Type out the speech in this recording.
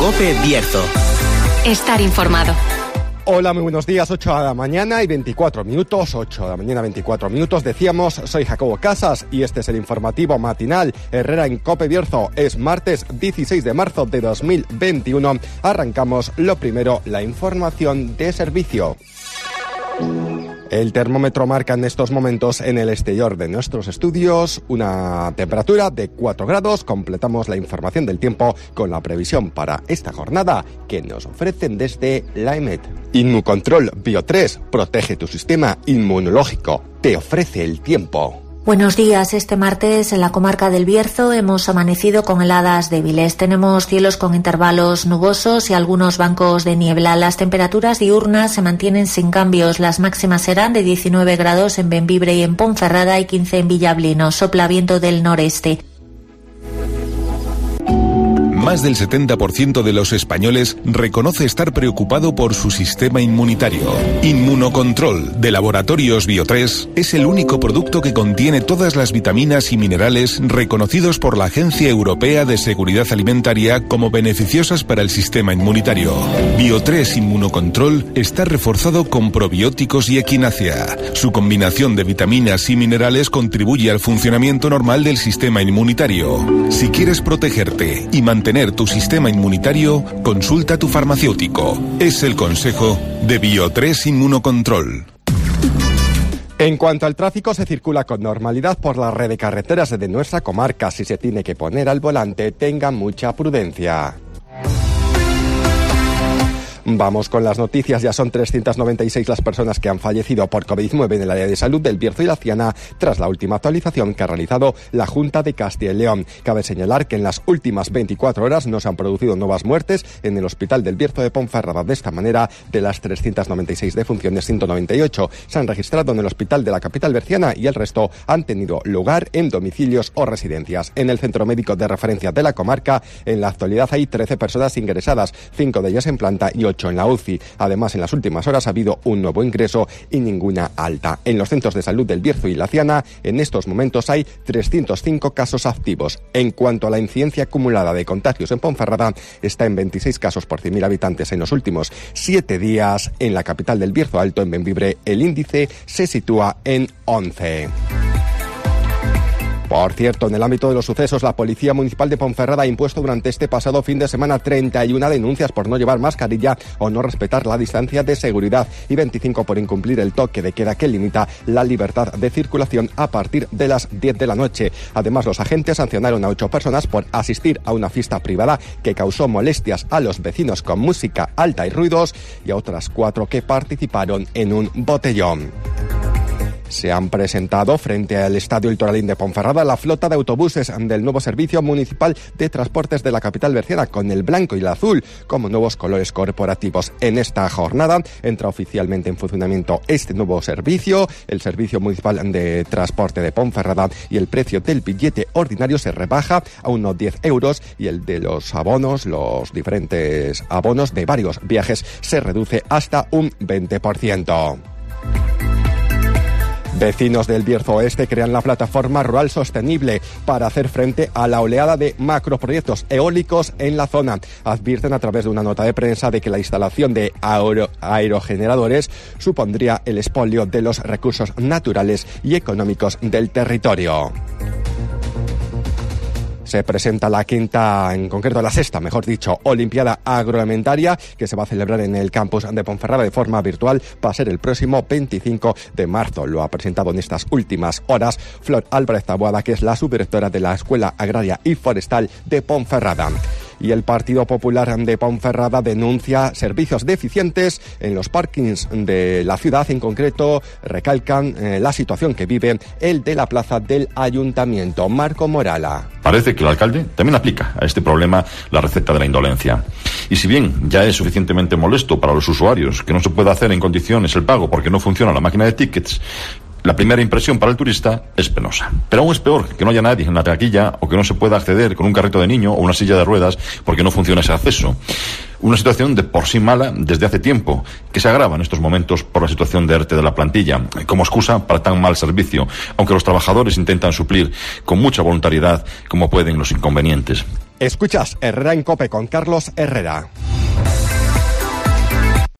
COPE Bierzo. Estar informado. Hola, muy buenos días, 8 de la mañana y 24 minutos, 8 de la mañana 24 minutos, decíamos, soy Jacobo Casas y este es el informativo matinal Herrera en COPE Bierzo. Es martes 16 de marzo de 2021, arrancamos lo primero, la información de servicio. El termómetro marca en estos momentos en el exterior de nuestros estudios una temperatura de 4 grados. Completamos la información del tiempo con la previsión para esta jornada que nos ofrecen desde la EMET. Inmucontrol Bio3 protege tu sistema inmunológico. Te ofrece el tiempo. Buenos días. Este martes en la comarca del Bierzo hemos amanecido con heladas débiles. Tenemos cielos con intervalos nubosos y algunos bancos de niebla. Las temperaturas diurnas se mantienen sin cambios. Las máximas serán de 19 grados en Bembibre y en Ponferrada y 15 en Villablino. Sopla viento del noreste. Más del 70% de los españoles reconoce estar preocupado por su sistema inmunitario. Inmunocontrol de Laboratorios Bio3 es el único producto que contiene todas las vitaminas y minerales reconocidos por la Agencia Europea de Seguridad Alimentaria como beneficiosas para el sistema inmunitario. Bio3 Inmunocontrol está reforzado con probióticos y equinacia. Su combinación de vitaminas y minerales contribuye al funcionamiento normal del sistema inmunitario. Si quieres protegerte y mantener tu sistema inmunitario, consulta a tu farmacéutico. Es el consejo de Bio3 Inmunocontrol. En cuanto al tráfico, se circula con normalidad por la red de carreteras de nuestra comarca. Si se tiene que poner al volante, tenga mucha prudencia. Vamos con las noticias. Ya son 396 las personas que han fallecido por COVID-19 en el área de salud del Bierzo y la Ciana tras la última actualización que ha realizado la Junta de Castilla y León. Cabe señalar que en las últimas 24 horas no se han producido nuevas muertes en el Hospital del Bierzo de Ponferrada. De esta manera, de las 396 defunciones, 198 se han registrado en el Hospital de la capital berciana y el resto han tenido lugar en domicilios o residencias. En el centro médico de referencia de la comarca, en la actualidad hay 13 personas ingresadas, 5 de ellas en planta y 8 en la UCI. Además, en las últimas horas ha habido un nuevo ingreso y ninguna alta. En los centros de salud del Bierzo y la Ciana, en estos momentos hay 305 casos activos. En cuanto a la incidencia acumulada de contagios en Ponferrada, está en 26 casos por 100.000 habitantes en los últimos 7 días. En la capital del Bierzo Alto, en Bembibre, el índice se sitúa en 11. Por cierto, en el ámbito de los sucesos, la Policía Municipal de Ponferrada ha impuesto durante este pasado fin de semana 31 denuncias por no llevar mascarilla o no respetar la distancia de seguridad y 25 por incumplir el toque de queda que limita la libertad de circulación a partir de las 10 de la noche. Además, los agentes sancionaron a 8 personas por asistir a una fiesta privada que causó molestias a los vecinos con música alta y ruidos y a otras 4 que participaron en un botellón. Se han presentado frente al Estadio El Toralín de Ponferrada la flota de autobuses del nuevo Servicio Municipal de Transportes de la capital berciana con el blanco y el azul como nuevos colores corporativos. En esta jornada entra oficialmente en funcionamiento este nuevo servicio, el Servicio Municipal de Transporte de Ponferrada, y el precio del billete ordinario se rebaja a unos 10 euros y el de los abonos, los diferentes abonos de varios viajes, se reduce hasta un 20%. Vecinos del Bierzo Oeste crean la plataforma Rural Sostenible para hacer frente a la oleada de macroproyectos eólicos en la zona. Advierten a través de una nota de prensa de que la instalación de aerogeneradores supondría el expolio de los recursos naturales y económicos del territorio. Se presenta la quinta, en concreto la sexta, mejor dicho, Olimpiada Agroalimentaria, que se va a celebrar en el campus de Ponferrada de forma virtual. Va a ser el próximo 25 de marzo. Lo ha presentado en estas últimas horas Flor Álvarez Taboada, que es la subdirectora de la Escuela Agraria y Forestal de Ponferrada. Y el Partido Popular de Ponferrada denuncia servicios deficientes en los parkings de la ciudad. En concreto, recalcan la situación que vive el de la plaza del Ayuntamiento. Marco Morala. Parece que el alcalde también aplica a este problema la receta de la indolencia. Y si bien ya es suficientemente molesto para los usuarios que no se pueda hacer en condiciones el pago porque no funciona la máquina de tickets, la primera impresión para el turista es penosa. Pero aún es peor que no haya nadie en la taquilla o que no se pueda acceder con un carrito de niño o una silla de ruedas porque no funciona ese acceso. Una situación de por sí mala desde hace tiempo, que se agrava en estos momentos por la situación de ERTE de la plantilla, como excusa para tan mal servicio, aunque los trabajadores intentan suplir con mucha voluntariedad como pueden los inconvenientes. Escuchas Herrera en COPE con Carlos Herrera.